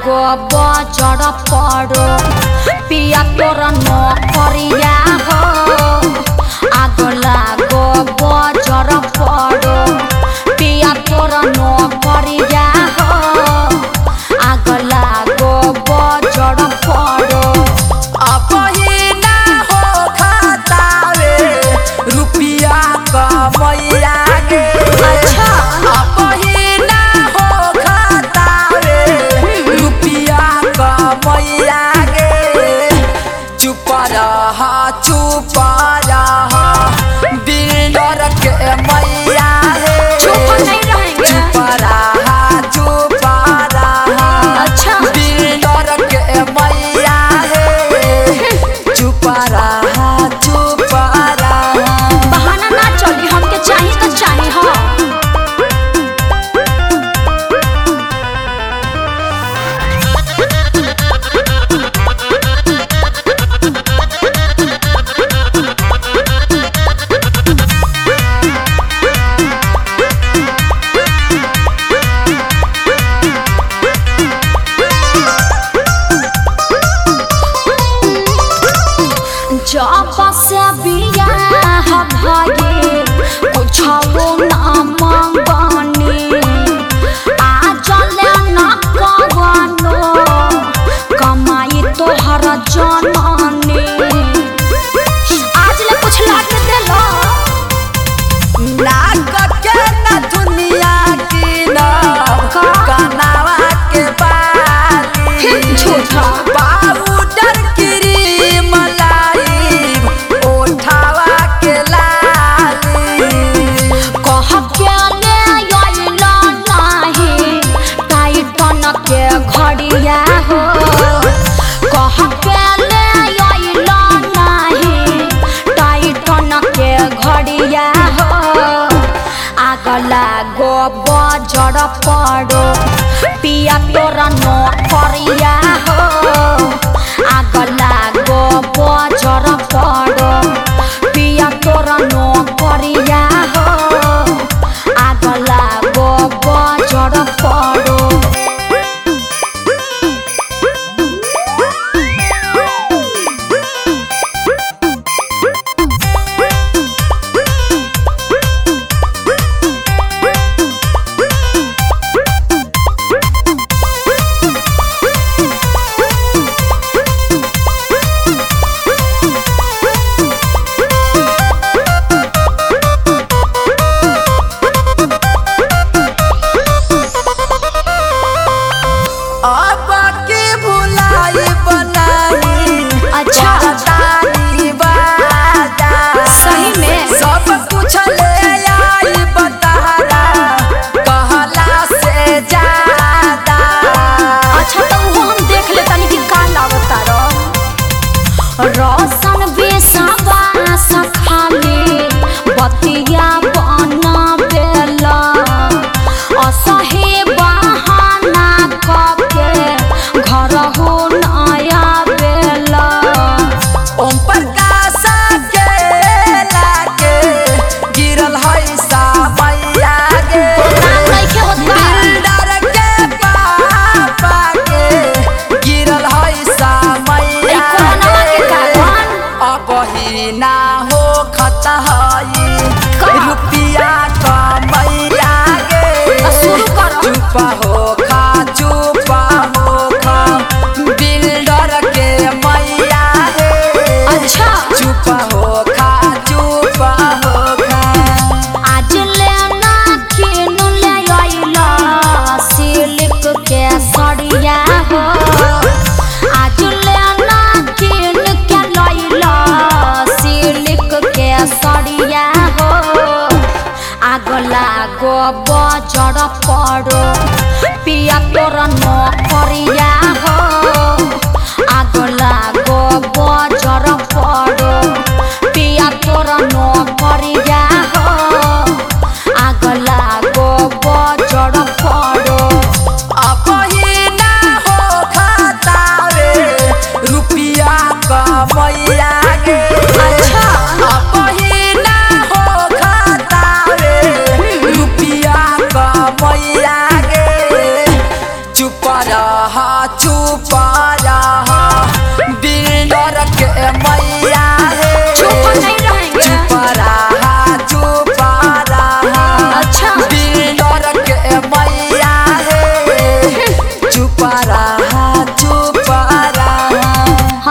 लागो बजर पड़ो पिया तोर नौकरिया हो आग लागो बजर पड़ो पिया तोर नौकरिया हो आग लागो बजर पड़ो अपना हो खतावे रुपिया कमैया गे अच्छा अपना हो खतावे रुपिया कमैया गे चुप रह बिल्डर के मैया हे चुप नहीं रहेंगे चुप रह अच्छा बिल्डर के मैया हे चुप रह बहाना ना चली हमके चाहिए तो चाहिए हो जब से बियाह भइल कुछो ना मंगनी आज ले न कवनो कमाई तोहर जननी आज ले कुछ लाग देलो नाक के न दुनिया की न कनावा के बाली झूठा पाउडर क्रीम लाई ओठावा के लाली कह के ले आइला नाही टाइटन के घड़िया हो कह के ले आइला नाही टाइटन के घड़िया हो आग लागो बजर पड़ो पिया तोर नौकरिया हो आग लागो बजर पड़ो पिया तोर नौकरिया हो आग लागो बजर पड़ो अब के भुलाई बनाई अच्छा बतानी बाजा सही में सब कुछ ले आई बतारा कहला से ज्यादा अच्छा तो वो हम देख ले तनी कि का लावता रोशन बेसवा सखाले बतिया बना बेला असहे बहाना कके घर हो नया बेला ओम प्रकाश के लागे गिरल है सामैया गे काम नइखे होत का बिल्डर के पापा के गिरल है सामैया कोरोना के कारण अब ही ना हो खता है रुपिया कमैया गे शुरू करो चुप हो खा बिल्डर के मैया हे अच्छा चुप हो खा आज लेना किन ले आइला सिल्क के साड़िया हो आज लेना किन के लैला सिल्क के साड़िया हो आग लागो बजर पड़ो पिया तोर नौकरिया हो आग लागो बजर पड़ो पिया तोर नौकरिया हो आग लागो बजर पड़ो अपना हो खतावे रुपिया कमैया गे अच्छा अपना हो खतावे रुपिया कमैया गे चुप रह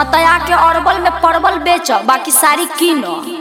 हाँ तो आके अरबल में परवल बेच बाकी साड़ी किनो।